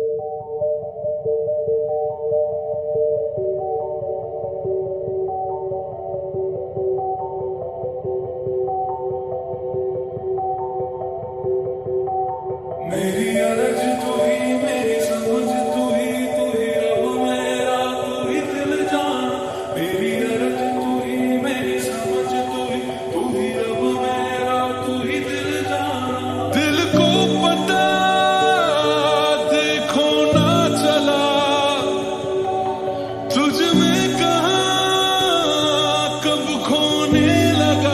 मेरी अरज तू ही, मेरी समझ तू ही रब मेरा, तू ही दिल जान। मेरी अरज तू ही, मेरी समझ तू ही रब मेरा, तू ही दिल जान। दिल को पता देखो ना चला, तुझ में कहाँ कब खोने लगा।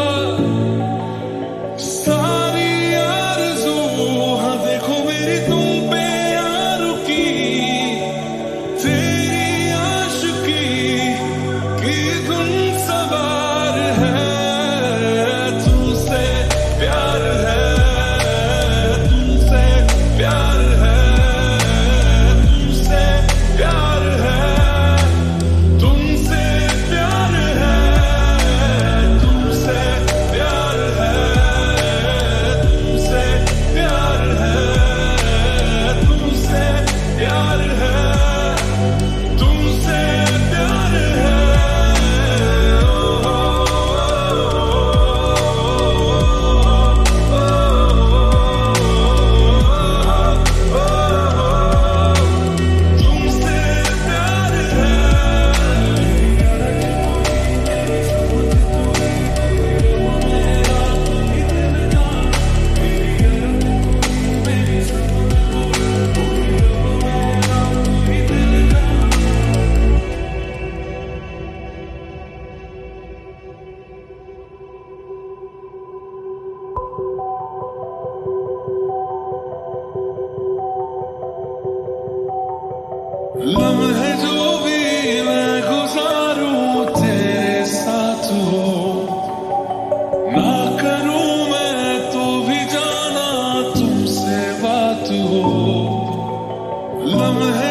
लम्हे जो भी मैं गुजारूं तेरे साथ हो, ना करूं मैं तो भी जाना तुमसे बात हो। लम्हे